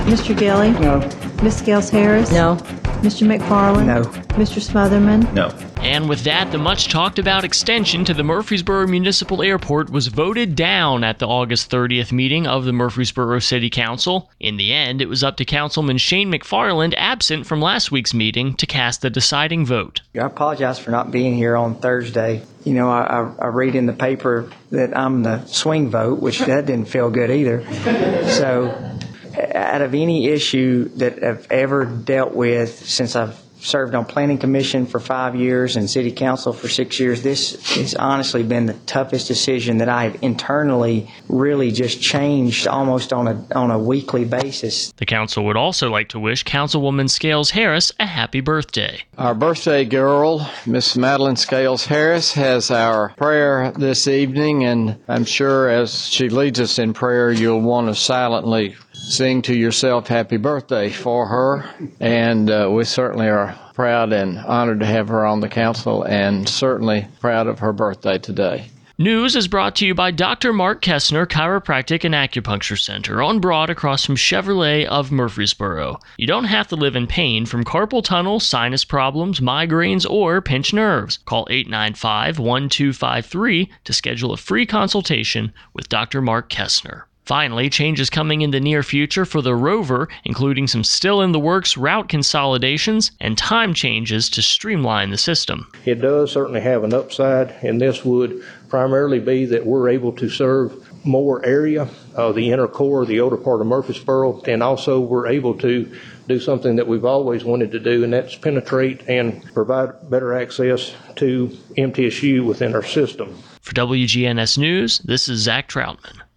Mr. Gilly? No. Ms. Scales Harris? No. Mr. McFarland? No. Mr. Smotherman? No. And with that, the much-talked-about extension to the Murfreesboro Municipal Airport was voted down at the August 30th meeting of the Murfreesboro City Council. In the end, it was up to Councilman Shane McFarland, absent from last week's meeting, to cast the deciding vote. I apologize for not being here on Thursday. You know, I read in the paper that I'm the swing vote, which that didn't feel good either. So out of any issue that I've ever dealt with since I've served on Planning Commission for 5 years and City Council for 6 years, this has honestly been the toughest decision that I've internally really just changed almost on a weekly basis. The council would also like to wish Councilwoman Scales Harris a happy birthday. Our birthday girl, Miss Madeline Scales Harris, has our prayer this evening, and I'm sure as she leads us in prayer, you'll want to silently sing to yourself happy birthday for her. And we certainly are proud and honored to have her on the council, and certainly proud of her birthday today. News is brought to you by Dr. Mark Kessner Chiropractic and Acupuncture Center on Broad across from Chevrolet of Murfreesboro. You don't have to live in pain from carpal tunnel, sinus problems, migraines, or pinched nerves. Call 895-1253 to schedule a free consultation with Dr. Mark Kessner. Finally, changes coming in the near future for the Rover, including some still-in-the-works route consolidations and time changes to streamline the system. It does certainly have an upside, and this would primarily be that we're able to serve more area, the inner core, the older part of Murfreesboro, and also we're able to do something that we've always wanted to do, and that's penetrate and provide better access to MTSU within our system. For WGNS News, this is Zach Troutman.